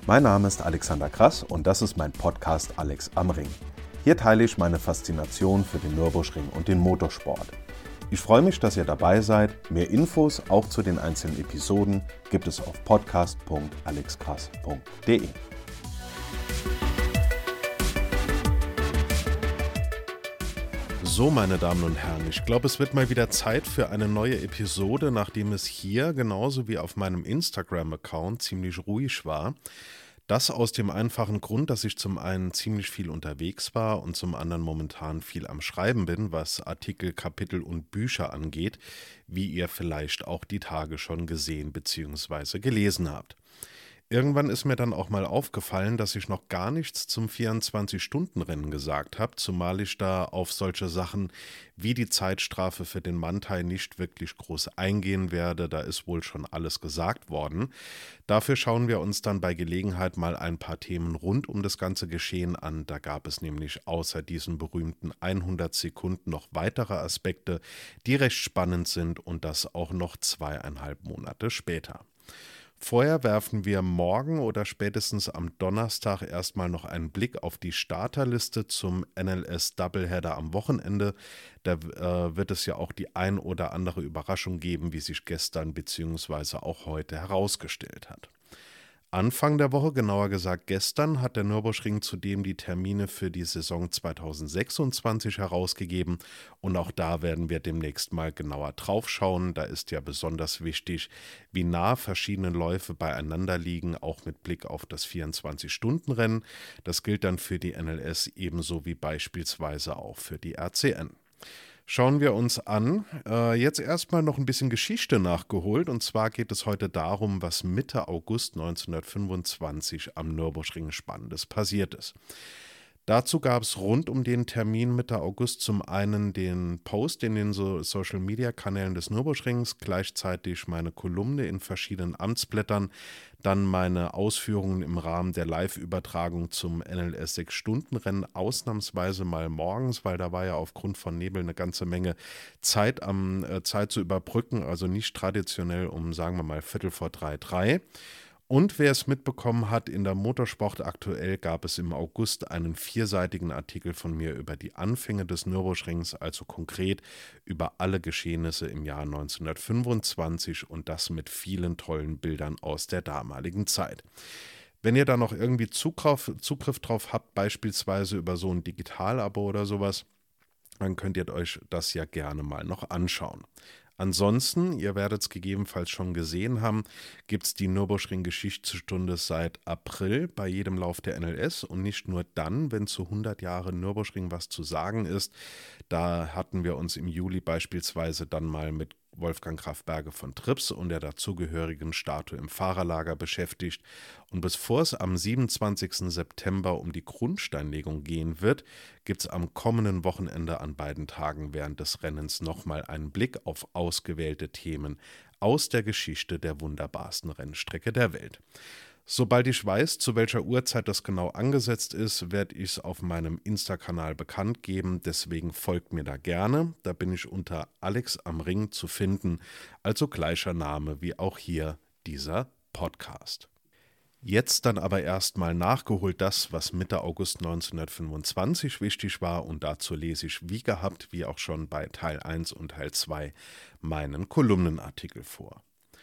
Mein Name ist Alexander Krass und das ist mein Podcast Alex am Ring. Hier teile ich meine Faszination für den Nürburgring und den Motorsport. Ich freue mich, dass ihr dabei seid. Mehr Infos auch zu den einzelnen Episoden gibt es auf podcast.alexkrass.de. So, meine Damen und Herren, ich glaube, es wird mal wieder Zeit für eine neue Episode, nachdem es hier genauso wie auf meinem Instagram-Account ziemlich ruhig war. Das aus dem einfachen Grund, dass ich zum einen ziemlich viel unterwegs war und zum anderen momentan viel am Schreiben bin, was Artikel, Kapitel und Bücher angeht, wie ihr vielleicht auch die Tage schon gesehen bzw. gelesen habt. Irgendwann ist mir dann auch mal aufgefallen, dass ich noch gar nichts zum 24-Stunden-Rennen gesagt habe, zumal ich da auf solche Sachen wie die Zeitstrafe für den Manthey nicht wirklich groß eingehen werde, da ist wohl schon alles gesagt worden. Dafür schauen wir uns dann bei Gelegenheit mal ein paar Themen rund um das ganze Geschehen an, da gab es nämlich außer diesen berühmten 100 Sekunden noch weitere Aspekte, die recht spannend sind und das auch noch 2,5 Monate später. Vorher werfen wir morgen oder spätestens am Donnerstag erstmal noch einen Blick auf die Starterliste zum NLS Doubleheader am Wochenende. Da wird es ja auch die ein oder andere Überraschung geben, wie sich gestern bzw. auch heute herausgestellt hat. Anfang der Woche, genauer gesagt gestern, hat der Nürburgring zudem die Termine für die Saison 2026 herausgegeben und auch da werden wir demnächst mal genauer drauf schauen. Da ist ja besonders wichtig, wie nah verschiedene Läufe beieinander liegen, auch mit Blick auf das 24-Stunden-Rennen. Das gilt dann für die NLS ebenso wie beispielsweise auch für die RCN. Schauen wir uns an. Jetzt erstmal noch ein bisschen Geschichte nachgeholt. Und zwar geht es heute darum, was Mitte August 1925 am Nürburgring Spannendes passiert ist. Dazu gab es rund um den Termin Mitte August zum einen den Post in den Social-Media-Kanälen des Nürburgrings, gleichzeitig meine Kolumne in verschiedenen Amtsblättern, dann meine Ausführungen im Rahmen der Live-Übertragung zum NLS 6-Stunden-Rennen, ausnahmsweise mal morgens, weil da war ja aufgrund von Nebel eine ganze Menge Zeit zu überbrücken, also nicht traditionell um, sagen wir mal, 2:45. Und wer es mitbekommen hat, in der Motorsport aktuell gab es im August einen 4-seitigen Artikel von mir über die Anfänge des Nürburgrings, also konkret über alle Geschehnisse im Jahr 1925 und das mit vielen tollen Bildern aus der damaligen Zeit. Wenn ihr da noch irgendwie Zugriff drauf habt, beispielsweise über so ein Digitalabo oder sowas, dann könnt ihr euch das ja gerne mal noch anschauen. Ansonsten, ihr werdet es gegebenenfalls schon gesehen haben, gibt es die Nürburgring-Geschichtsstunde seit April bei jedem Lauf der NLS und nicht nur dann, wenn zu 100 Jahren Nürburgring was zu sagen ist. Da hatten wir uns im Juli beispielsweise dann mal mit Wolfgang Graf Berge von Trips und der dazugehörigen Statue im Fahrerlager beschäftigt. Und bevor es am 27. September um die Grundsteinlegung gehen wird, gibt es am kommenden Wochenende an beiden Tagen während des Rennens nochmal einen Blick auf ausgewählte Themen aus der Geschichte der wunderbarsten Rennstrecke der Welt. Sobald ich weiß, zu welcher Uhrzeit das genau angesetzt ist, werde ich es auf meinem Insta-Kanal bekannt geben. Deswegen folgt mir da gerne. Da bin ich unter Alex am Ring zu finden, also gleicher Name wie auch hier dieser Podcast. Jetzt dann aber erstmal nachgeholt das, was Mitte August 1925 wichtig war und dazu lese ich wie gehabt, wie auch schon bei Teil 1 und Teil 2, meinen Kolumnenartikel vor.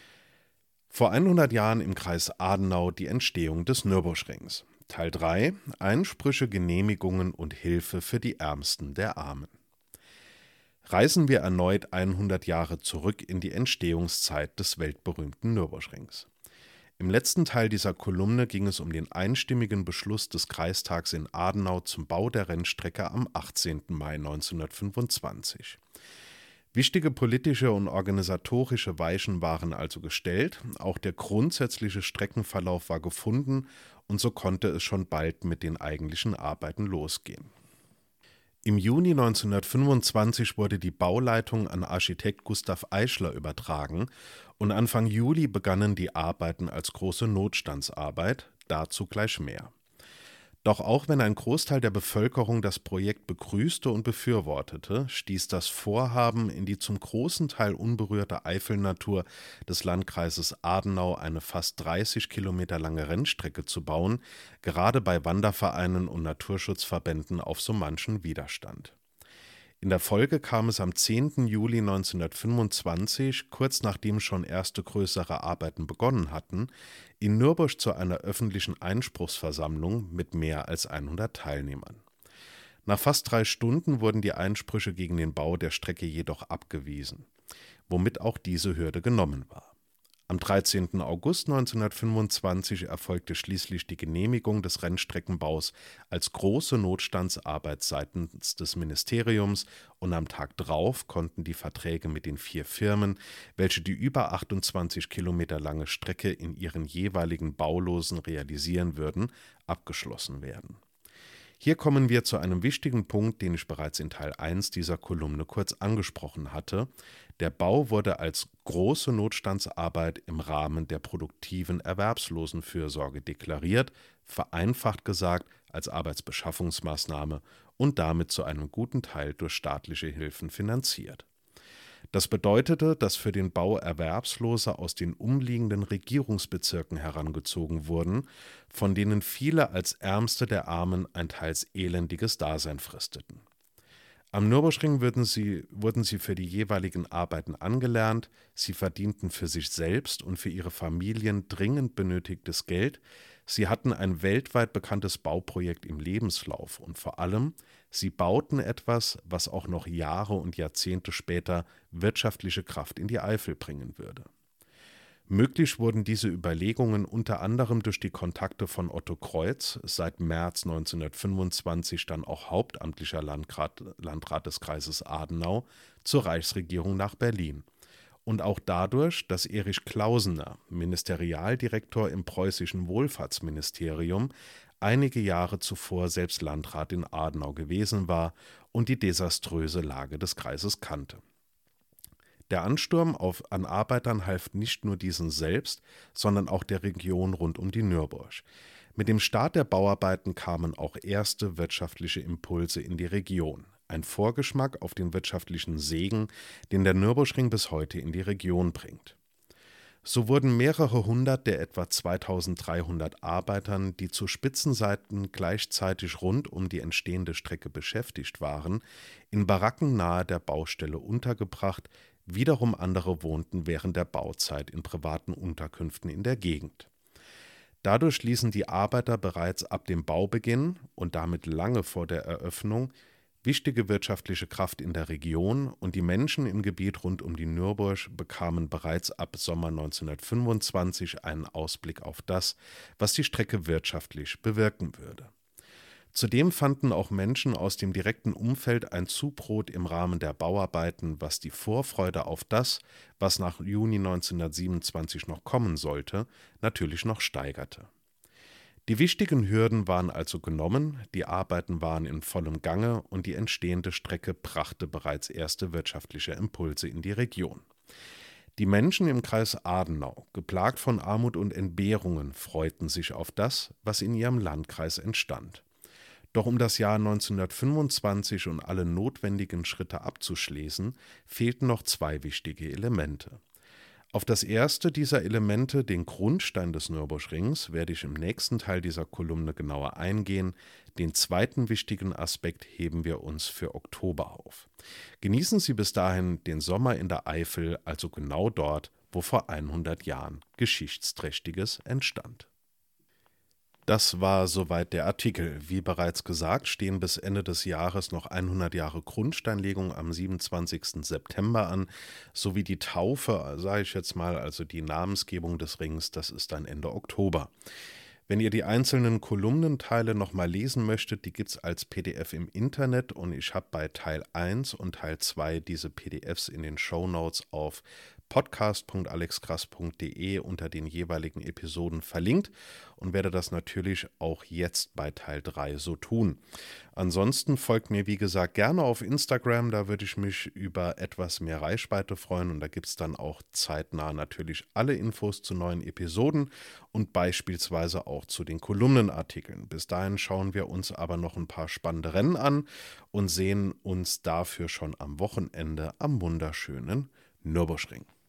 Vor 100 Jahren im Kreis Adenau die Entstehung des Nürburgrings. Teil 3: Einsprüche, Genehmigungen und Hilfe für die Ärmsten der Armen. Reisen wir erneut 100 Jahre zurück in die Entstehungszeit des weltberühmten Nürburgrings. Im letzten Teil dieser Kolumne ging es um den einstimmigen Beschluss des Kreistags in Adenau zum Bau der Rennstrecke am 18. Mai 1925. Wichtige politische und organisatorische Weichen waren also gestellt, auch der grundsätzliche Streckenverlauf war gefunden und so konnte es schon bald mit den eigentlichen Arbeiten losgehen. Im Juni 1925 wurde die Bauleitung an Architekt Gustav Eichler übertragen und Anfang Juli begannen die Arbeiten als große Notstandsarbeit, dazu gleich mehr. Doch auch wenn ein Großteil der Bevölkerung das Projekt begrüßte und befürwortete, stieß das Vorhaben in die zum großen Teil unberührte Eifelnatur des Landkreises Adenau, eine fast 30 Kilometer lange Rennstrecke zu bauen, gerade bei Wandervereinen und Naturschutzverbänden auf so manchen Widerstand. In der Folge kam es am 10. Juli 1925, kurz nachdem schon erste größere Arbeiten begonnen hatten, in Nürbusch zu einer öffentlichen Einspruchsversammlung mit mehr als 100 Teilnehmern. Nach fast 3 Stunden wurden die Einsprüche gegen den Bau der Strecke jedoch abgewiesen, womit auch diese Hürde genommen war. Am 13. August 1925 erfolgte schließlich die Genehmigung des Rennstreckenbaus als große Notstandsarbeit seitens des Ministeriums und am Tag drauf konnten die Verträge mit den 4 Firmen, welche die über 28 Kilometer lange Strecke in ihren jeweiligen Baulosen realisieren würden, abgeschlossen werden. Hier kommen wir zu einem wichtigen Punkt, den ich bereits in Teil 1 dieser Kolumne kurz angesprochen hatte. Der Bau wurde als große Notstandsarbeit im Rahmen der produktiven Erwerbslosenfürsorge deklariert, vereinfacht gesagt als Arbeitsbeschaffungsmaßnahme und damit zu einem guten Teil durch staatliche Hilfen finanziert. Das bedeutete, dass für den Bau Erwerbslose aus den umliegenden Regierungsbezirken herangezogen wurden, von denen viele als Ärmste der Armen ein teils elendiges Dasein fristeten. Am Nürburgring wurden sie für die jeweiligen Arbeiten angelernt, sie verdienten für sich selbst und für ihre Familien dringend benötigtes Geld, sie hatten ein weltweit bekanntes Bauprojekt im Lebenslauf und vor allem, sie bauten etwas, was auch noch Jahre und Jahrzehnte später wirtschaftliche Kraft in die Eifel bringen würde. Möglich wurden diese Überlegungen unter anderem durch die Kontakte von Otto Kreutz, seit März 1925 dann auch hauptamtlicher Landrat des Kreises Adenau, zur Reichsregierung nach Berlin. Und auch dadurch, dass Erich Klausener, Ministerialdirektor im preußischen Wohlfahrtsministerium, einige Jahre zuvor selbst Landrat in Adenau gewesen war und die desaströse Lage des Kreises kannte. Der Ansturm an Arbeitern half nicht nur diesen selbst, sondern auch der Region rund um die Nürburg. Mit dem Start der Bauarbeiten kamen auch erste wirtschaftliche Impulse in die Region. Ein Vorgeschmack auf den wirtschaftlichen Segen, den der Nürburgring bis heute in die Region bringt. So wurden mehrere hundert der etwa 2300 Arbeitern, die zu Spitzenzeiten gleichzeitig rund um die entstehende Strecke beschäftigt waren, in Baracken nahe der Baustelle untergebracht, wiederum andere wohnten während der Bauzeit in privaten Unterkünften in der Gegend. Dadurch ließen die Arbeiter bereits ab dem Baubeginn und damit lange vor der Eröffnung wichtige wirtschaftliche Kraft in der Region und die Menschen im Gebiet rund um die Nürburg bekamen bereits ab Sommer 1925 einen Ausblick auf das, was die Strecke wirtschaftlich bewirken würde. Zudem fanden auch Menschen aus dem direkten Umfeld ein Zubrot im Rahmen der Bauarbeiten, was die Vorfreude auf das, was nach Juni 1927 noch kommen sollte, natürlich noch steigerte. Die wichtigen Hürden waren also genommen, die Arbeiten waren in vollem Gange und die entstehende Strecke brachte bereits erste wirtschaftliche Impulse in die Region. Die Menschen im Kreis Adenau, geplagt von Armut und Entbehrungen, freuten sich auf das, was in ihrem Landkreis entstand. Doch um das Jahr 1925 und alle notwendigen Schritte abzuschließen, fehlten noch 2 wichtige Elemente. Auf das erste dieser Elemente, den Grundstein des Nürburgrings, werde ich im nächsten Teil dieser Kolumne genauer eingehen. Den zweiten wichtigen Aspekt heben wir uns für Oktober auf. Genießen Sie bis dahin den Sommer in der Eifel, also genau dort, wo vor 100 Jahren Geschichtsträchtiges entstand. Das war soweit der Artikel. Wie bereits gesagt, stehen bis Ende des Jahres noch 100 Jahre Grundsteinlegung am 27. September an, sowie die Taufe, sage ich jetzt mal, also die Namensgebung des Rings, das ist dann Ende Oktober. Wenn ihr die einzelnen Kolumnenteile nochmal lesen möchtet, die gibt es als PDF im Internet und ich habe bei Teil 1 und Teil 2 diese PDFs in den Shownotes auf podcast.alexkrass.de unter den jeweiligen Episoden verlinkt und werde das natürlich auch jetzt bei Teil 3 so tun. Ansonsten folgt mir, wie gesagt, gerne auf Instagram, da würde ich mich über etwas mehr Reichweite freuen und da gibt es dann auch zeitnah natürlich alle Infos zu neuen Episoden und beispielsweise auch zu den Kolumnenartikeln. Bis dahin schauen wir uns aber noch ein paar spannende Rennen an und sehen uns dafür schon am Wochenende am wunderschönen Nürburgring.